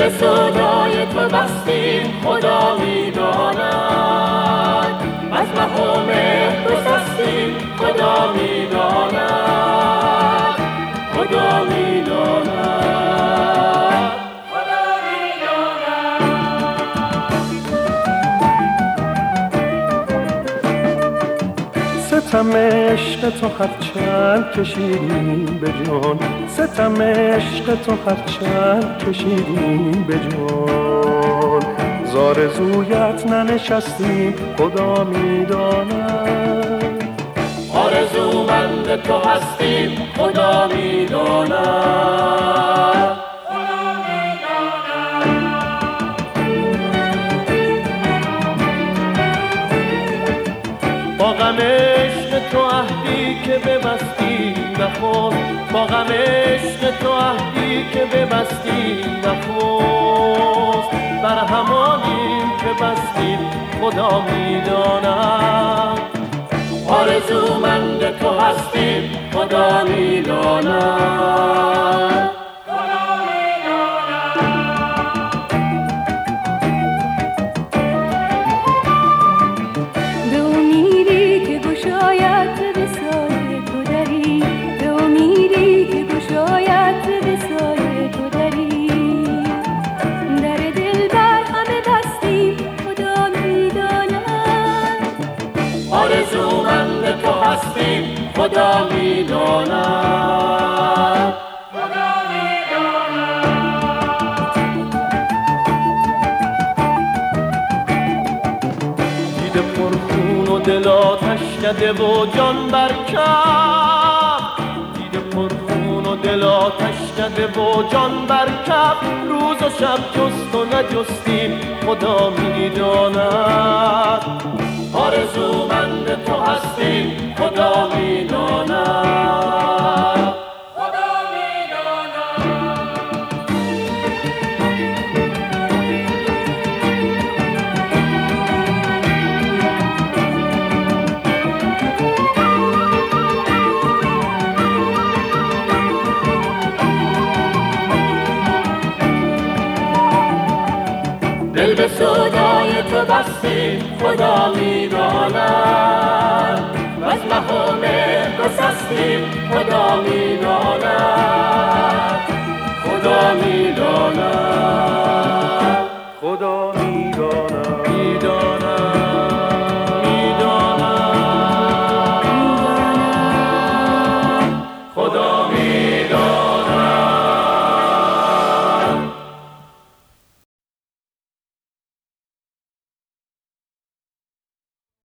به سودای تو بستیم خدا میداند، از مهام گسستیم خدا میداند، خدا میداند، خدا میداند. ستم عشق تو هرچند کشیدیم به جان، ستم عشق تو هرچند کشیدیم به جان، زارزویت ننشستیم خدا میداند، آرزومند تو هستیم خدا میداند، خدا میداند. با غم عشق تو عهدی که ببستی نخست، با غم عشق تو عهدی که ببستی نخست، بر همانیم که بستیم خدا میداند، آرزومند تو هستیم خدا میداند، خدا میداند. به امیدی که گشاید به سایه تو دری، به امیدی که گشاید به سایه تو دری، در دل بر همه بستیم خدا میداند، آرزومند تو هستیم خدا میداند، خدا میداند. دیده پرخون و دل آتش کده و جان برکف، دیده پرخون و دل آتش کده و جان برکف، روز و شب جست و نجستیم خدا میداند، آرزومند تو هستیم خدا میداند، خدا میداند. دل به سودای تو بستیم خدا میداند، از مهام گسستیم خدا میداند، خدا میداند، خدا